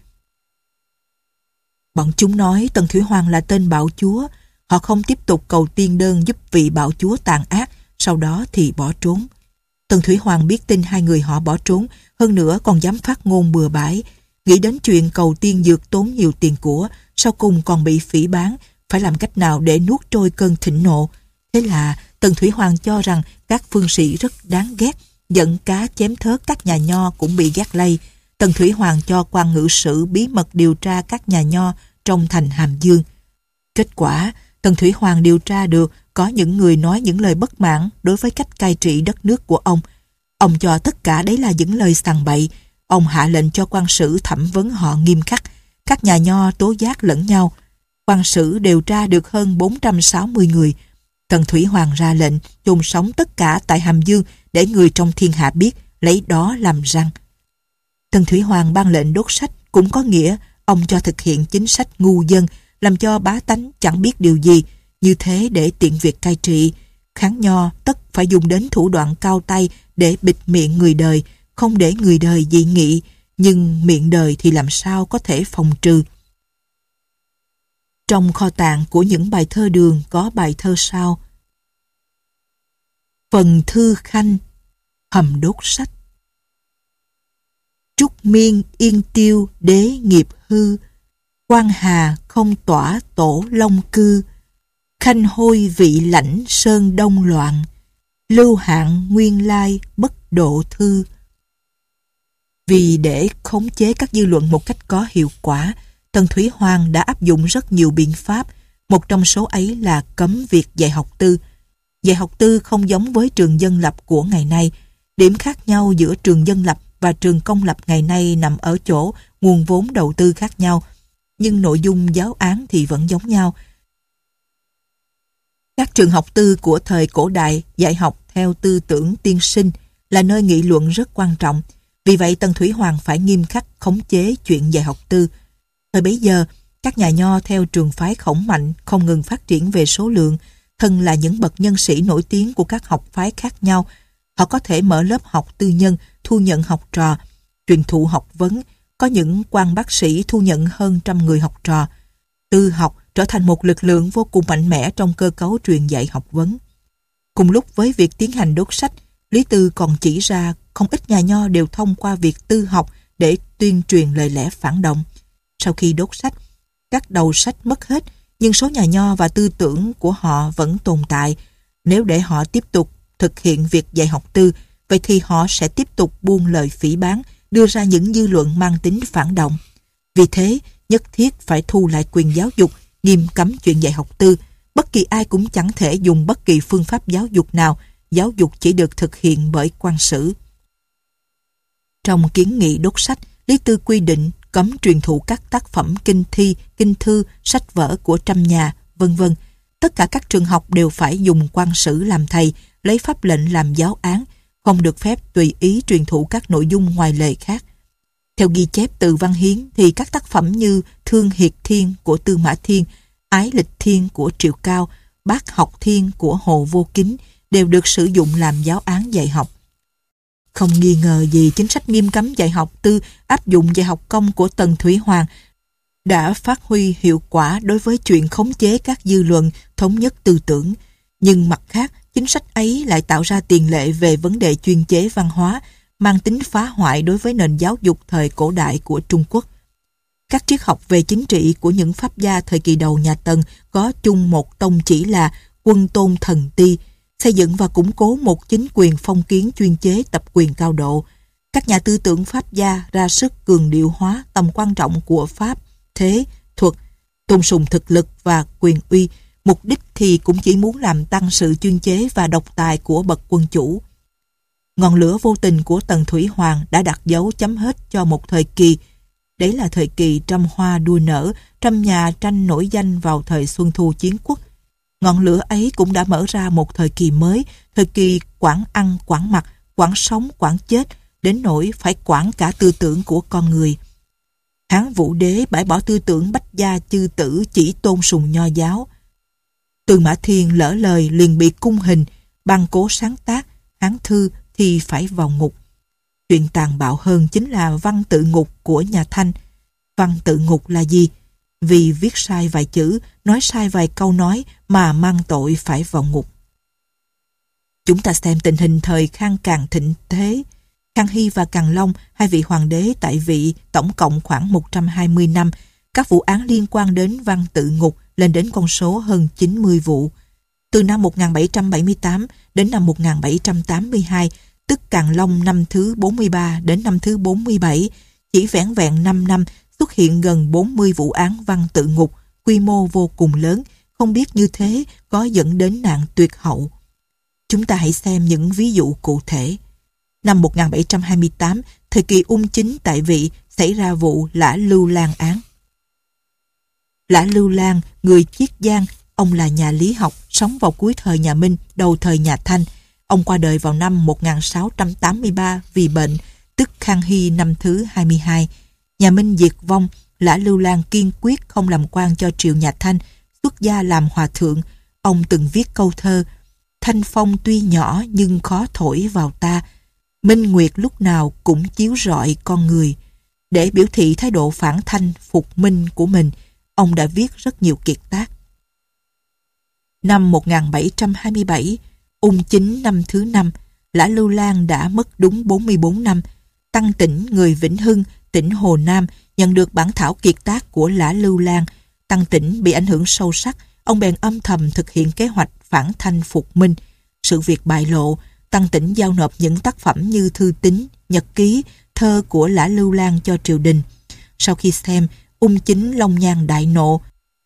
Bọn chúng nói Tần Thủy Hoàng là tên bạo chúa. Họ không tiếp tục cầu tiên đơn giúp vị bạo chúa tàn ác, sau đó thì bỏ trốn. Tần Thủy Hoàng biết tin hai người họ bỏ trốn, hơn nữa còn dám phát ngôn bừa bãi, nghĩ đến chuyện cầu tiên dược tốn nhiều tiền của, sau cùng còn bị phỉ báng, phải làm cách nào để nuốt trôi cơn thịnh nộ. Thế là Tần Thủy Hoàng cho rằng các phương sĩ rất đáng ghét, giận cá chém thớt các nhà nho cũng bị ghét lây. Tần Thủy Hoàng cho quan ngự sử bí mật điều tra các nhà nho trong thành Hàm Dương. Kết quả, Tần Thủy Hoàng điều tra được có những người nói những lời bất mãn đối với cách cai trị đất nước của ông. Ông cho tất cả đấy là những lời sằng bậy. Ông hạ lệnh cho quan sử thẩm vấn họ nghiêm khắc. Các nhà nho tố giác lẫn nhau. Quan sử điều tra được hơn 460 người. Tần Thủy Hoàng ra lệnh chôn sống tất cả tại Hàm Dương để người trong thiên hạ biết, lấy đó làm răn. Tần Thủy Hoàng ban lệnh đốt sách, cũng có nghĩa ông cho thực hiện chính sách ngu dân, làm cho bá tánh chẳng biết điều gì, như thế để tiện việc cai trị. Kháng nho tất phải dùng đến thủ đoạn cao tay để bịt miệng người đời, không để người đời dị nghị, nhưng miệng đời thì làm sao có thể phòng trừ. Trong kho tàng của những bài thơ Đường có bài thơ sau: Phần thư khanh, hầm đốt sách. Trúc miên yên tiêu đế nghiệp hư, quan hà không tỏa tổ long cư. Khanh hôi vị lãnh sơn đông loạn, lưu hạn nguyên lai bất độ thư. Vì để khống chế các dư luận một cách có hiệu quả, Tần Thủy Hoàng đã áp dụng rất nhiều biện pháp. Một trong số ấy là cấm việc dạy học tư. Dạy học tư không giống với trường dân lập của ngày nay. Điểm khác nhau giữa trường dân lập và trường công lập ngày nay nằm ở chỗ nguồn vốn đầu tư khác nhau, nhưng nội dung giáo án thì vẫn giống nhau. Các trường học tư của thời cổ đại dạy học theo tư tưởng tiên sinh, là nơi nghị luận rất quan trọng. Vì vậy Tần Thủy Hoàng phải nghiêm khắc khống chế chuyện dạy học tư. Thời bấy giờ, các nhà nho theo trường phái Khổng Mạnh không ngừng phát triển về số lượng, thân là những bậc nhân sĩ nổi tiếng của các học phái khác nhau. Họ có thể mở lớp học tư nhân, thu nhận học trò, truyền thụ học vấn. Có những quan bác sĩ thu nhận hơn 100 người học trò. Tư học trở thành một lực lượng vô cùng mạnh mẽ trong cơ cấu truyền dạy học vấn. Cùng lúc với việc tiến hành đốt sách, Lý Tư còn chỉ ra không ít nhà nho đều thông qua việc tư học để tuyên truyền lời lẽ phản động. Sau khi đốt sách, các đầu sách mất hết, nhưng số nhà nho và tư tưởng của họ vẫn tồn tại. Nếu để họ tiếp tục thực hiện việc dạy học tư, vậy thì họ sẽ tiếp tục buông lời phỉ báng, đưa ra những dư luận mang tính phản động. Vì thế, nhất thiết phải thu lại quyền giáo dục, nghiêm cấm chuyện dạy học tư. Bất kỳ ai cũng chẳng thể dùng bất kỳ phương pháp giáo dục nào. Giáo dục chỉ được thực hiện bởi quan sử. Trong kiến nghị đốt sách, Lý Tư quy định cấm truyền thụ các tác phẩm kinh thi, kinh thư, sách vở của trăm nhà, vân vân. Tất cả các trường học đều phải dùng quan sử làm thầy, lấy pháp lệnh làm giáo án, không được phép tùy ý truyền thụ các nội dung ngoài lề khác. Theo ghi chép từ Văn Hiến thì các tác phẩm như Thương Hiệt Thiên của Tư Mã Thiên, Ái Lịch Thiên của Triệu Cao, Bác Học Thiên của Hồ Vô Kính đều được sử dụng làm giáo án dạy học. Không nghi ngờ gì chính sách nghiêm cấm dạy học tư áp dụng dạy học công của Tần Thủy Hoàng đã phát huy hiệu quả đối với chuyện khống chế các dư luận, thống nhất tư tưởng. Nhưng mặt khác, chính sách ấy lại tạo ra tiền lệ về vấn đề chuyên chế văn hóa, mang tính phá hoại đối với nền giáo dục thời cổ đại của Trung Quốc. Các triết học về chính trị của những pháp gia thời kỳ đầu nhà Tần có chung một tông chỉ là quân tôn thần ti, xây dựng và củng cố một chính quyền phong kiến chuyên chế tập quyền cao độ. Các nhà tư tưởng pháp gia ra sức cường điệu hóa tầm quan trọng của pháp, thế, thuật, tôn sùng thực lực và quyền uy, mục đích thì cũng chỉ muốn làm tăng sự chuyên chế và độc tài của bậc quân chủ. Ngọn lửa vô tình của Tần Thủy Hoàng đã đặt dấu chấm hết cho một thời kỳ. Đấy là thời kỳ trăm hoa đua nở, trăm nhà tranh nổi danh vào thời Xuân Thu Chiến Quốc. Ngọn lửa ấy cũng đã mở ra một thời kỳ mới, thời kỳ quản ăn, quản mặc, quản sống, quản chết, đến nỗi phải quản cả tư tưởng của con người. Hán Vũ Đế bãi bỏ tư tưởng bách gia chư tử chỉ tôn sùng nho giáo. Tư Mã Thiên lỡ lời liền bị cung hình, ban cố sáng tác, Hán Thư thì phải vào ngục. Chuyện tàn bạo hơn chính là văn tự ngục của nhà Thanh. Văn tự ngục là gì? Vì viết sai vài chữ, nói sai vài câu nói mà mang tội phải vào ngục. Chúng ta xem tình hình thời Khang Càn thịnh thế. Khang Hy và Càn Long, hai vị hoàng đế tại vị tổng cộng khoảng 120 năm. Các vụ án liên quan đến văn tự ngục lên đến con số hơn 90 vụ. Từ năm 1778 đến năm 1782, tức Càn Long năm thứ 43 đến năm thứ 47, chỉ vẻn vẹn 5 năm xuất hiện gần 40 vụ án văn tự ngục, quy mô vô cùng lớn, không biết như thế có dẫn đến nạn tuyệt hậu. Chúng ta hãy xem những ví dụ cụ thể. Năm 1728, thời kỳ Ung Chính tại vị, xảy ra vụ Lã Lưu Lan án. Lã Lưu Lan, người Chiết Giang, ông là nhà lý học, sống vào cuối thời nhà Minh, đầu thời nhà Thanh. Ông qua đời vào năm 1683 vì bệnh, tức Khang Hy năm thứ 22. Nhà Minh diệt vong, Lã Lưu Lan kiên quyết không làm quan cho triều nhà Thanh, xuất gia làm hòa thượng. Ông từng viết câu thơ: Thanh phong tuy nhỏ nhưng khó thổi vào ta, minh nguyệt lúc nào cũng chiếu rọi con người. Để biểu thị thái độ phản thanh phục minh của mình, ông đã viết rất nhiều kiệt tác. Năm 1727, Ung Chính năm thứ 5, Lã Lưu Lan đã mất đúng 44 năm. Tăng Tĩnh, người Vĩnh Hưng, tỉnh Hồ Nam, nhận được bản thảo kiệt tác của Lã Lưu Lan. Tăng Tĩnh bị ảnh hưởng sâu sắc, ông bèn âm thầm thực hiện kế hoạch phản thanh phục minh. Sự việc bại lộ, Tăng Tĩnh giao nộp những tác phẩm như thư tín, nhật ký, thơ của Lã Lưu Lan cho triều đình. Sau khi xem, Ung Chính long nhan đại nộ.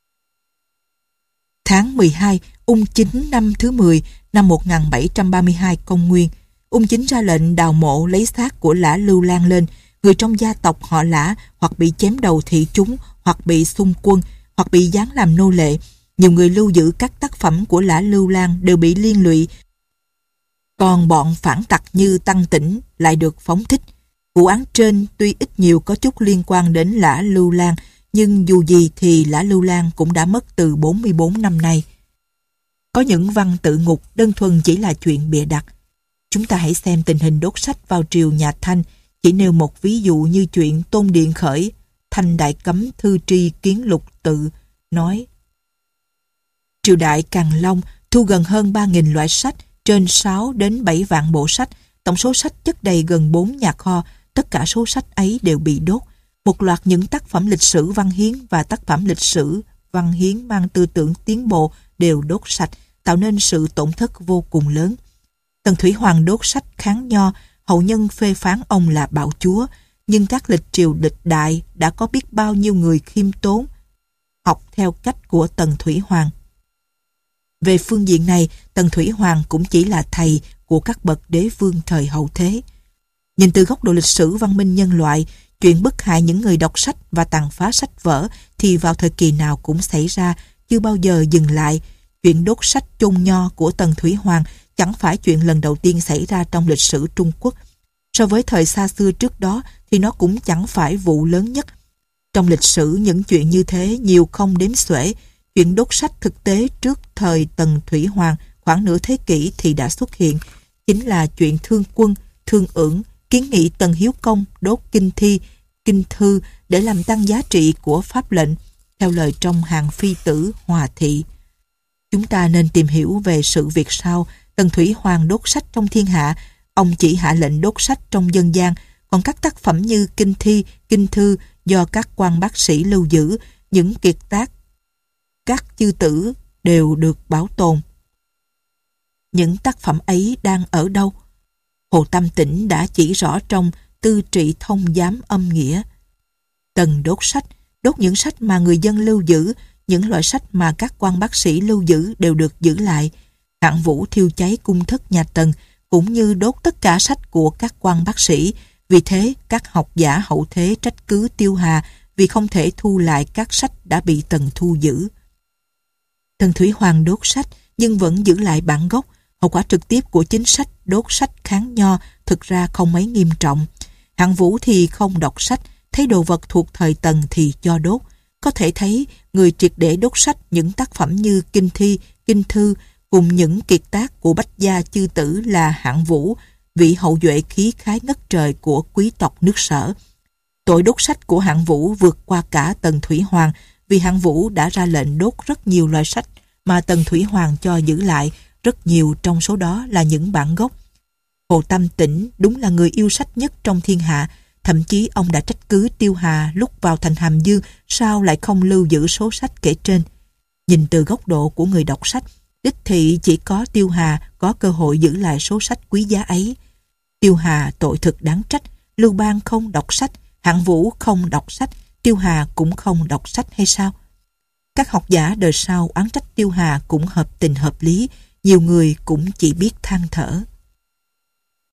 Tháng 12, Ung Chính năm thứ 10, năm 1732 công nguyên, Ung Chính ra lệnh đào mộ lấy xác của Lã Lưu Lan lên. Người trong gia tộc họ Lã hoặc bị chém đầu thị chúng, hoặc bị xung quân, hoặc bị giáng làm nô lệ. Nhiều người lưu giữ các tác phẩm của Lã Lưu Lan đều bị liên lụy. Còn bọn phản tặc như Tăng Tĩnh lại được phóng thích. Vụ án trên tuy ít nhiều có chút liên quan đến Lã Lưu Lan, nhưng dù gì thì Lã Lưu Lan cũng đã mất từ 44 năm nay. Có những văn tự ngục đơn thuần chỉ là chuyện bịa đặt. Chúng ta hãy xem tình hình đốt sách vào triều nhà Thanh. Chỉ nêu một ví dụ như chuyện Tôn Điện Khởi, Thanh Đại Cấm Thư Tri Kiến Lục Tự, nói: triều đại Càn Long thu gần hơn 3.000 loại sách, trên 6 đến 7 vạn bộ sách, tổng số sách chất đầy gần 4 nhà kho. Tất cả số sách ấy đều bị đốt. Một loạt những tác phẩm lịch sử văn hiến và tác phẩm lịch sử văn hiến mang tư tưởng tiến bộ đều đốt sạch, tạo nên sự tổn thất vô cùng lớn. Tần Thủy Hoàng đốt sách kháng nho, hậu nhân phê phán ông là bạo chúa, nhưng các lịch triều lịch đại đã có biết bao nhiêu người khiêm tốn học theo cách của Tần Thủy Hoàng. Về phương diện này, Tần Thủy Hoàng cũng chỉ là thầy của các bậc đế vương thời hậu thế. Nhìn từ góc độ lịch sử văn minh nhân loại, chuyện bức hại những người đọc sách và tàn phá sách vở thì vào thời kỳ nào cũng xảy ra, chưa bao giờ dừng lại. Chuyện đốt sách chôn nho của Tần Thủy Hoàng chẳng phải chuyện lần đầu tiên xảy ra trong lịch sử Trung Quốc. So với thời xa xưa trước đó thì nó cũng chẳng phải vụ lớn nhất. Trong lịch sử những chuyện như thế nhiều không đếm xuể. Chuyện đốt sách thực tế trước thời Tần Thủy Hoàng khoảng nửa thế kỷ thì đã xuất hiện. Chính là chuyện thương quân, Thương Ưởng kiến nghị Tần Hiếu Công đốt kinh thi, kinh thư để làm tăng giá trị của pháp lệnh, theo lời trong hàng phi tử Hòa Thị. Chúng ta nên tìm hiểu về sự việc sau. Tần Thủy Hoàng đốt sách trong thiên hạ, ông chỉ hạ lệnh đốt sách trong dân gian, còn các tác phẩm như kinh thi, kinh thư do các quan bác sĩ lưu giữ, những kiệt tác các chư tử đều được bảo tồn. Những tác phẩm ấy đang ở đâu? Hồ Tam Tĩnh đã chỉ rõ trong Tư Trị Thông Giám Âm Nghĩa. Tần đốt sách, đốt những sách mà người dân lưu giữ, những loại sách mà các quan bác sĩ lưu giữ đều được giữ lại. Hạng Vũ thiêu cháy cung thất nhà Tần, cũng như đốt tất cả sách của các quan bác sĩ. Vì thế, các học giả hậu thế trách cứ Tiêu Hà vì không thể thu lại các sách đã bị Tần thu giữ. Tần Thủy Hoàng đốt sách nhưng vẫn giữ lại bản gốc. Hậu quả trực tiếp của chính sách đốt sách kháng Nho thực ra không mấy nghiêm trọng. Hạng Vũ thì không đọc sách, thấy đồ vật thuộc thời Tần thì cho đốt. Có thể thấy người triệt để đốt sách những tác phẩm như kinh thi, kinh thư cùng những kiệt tác của bách gia chư tử là Hạng Vũ, vị hậu duệ khí khái ngất trời của quý tộc nước Sở. Tội đốt sách của Hạng Vũ vượt qua cả Tần Thủy Hoàng, vì Hạng Vũ đã ra lệnh đốt rất nhiều loại sách mà Tần Thủy Hoàng cho giữ lại, rất nhiều trong số đó là những bản gốc. Hồ Tam Tĩnh đúng là người yêu sách nhất trong thiên hạ, thậm chí ông đã trách cứ Tiêu Hà lúc vào thành Hàm Dương sao lại không lưu giữ số sách kể trên. Nhìn từ góc độ của người đọc sách, đích thị chỉ có Tiêu Hà có cơ hội giữ lại số sách quý giá ấy. Tiêu Hà tội thực đáng trách, Lưu Bang không đọc sách, Hạng Vũ không đọc sách, Tiêu Hà cũng không đọc sách hay sao? Các học giả đời sau oán trách Tiêu Hà cũng hợp tình hợp lý, nhiều người cũng chỉ biết than thở.